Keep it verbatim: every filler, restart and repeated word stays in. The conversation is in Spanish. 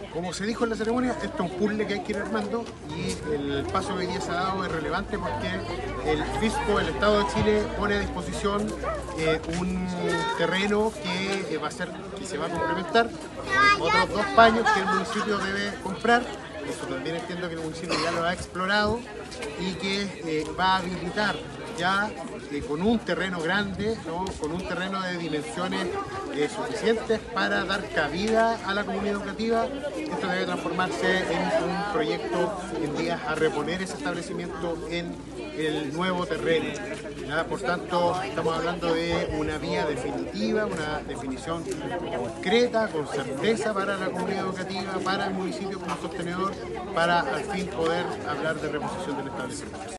Como se dijo en la ceremonia, esto es un puzzle que hay que ir armando y el paso que hoy día se ha dado es relevante porque el fisco, el Estado de Chile, pone a disposición eh, un terreno que eh, va a ser, que se va a complementar con otros dos paños que el municipio debe comprar. Eso también entiendo que el municipio ya lo ha explorado y que eh, va a habilitar ya eh, con un terreno grande, ¿no? Con un terreno de dimensiones eh, suficientes para dar cabida a la comunidad educativa. Esto debe transformarse en un proyecto en vías a reponer ese establecimiento en el nuevo terreno. ¿Ya? Por tanto, estamos hablando de una vía definitiva, una definición concreta, con certeza para la comunidad educativa, para el municipio como sostenedor, para al fin poder hablar de reposición del establecimiento.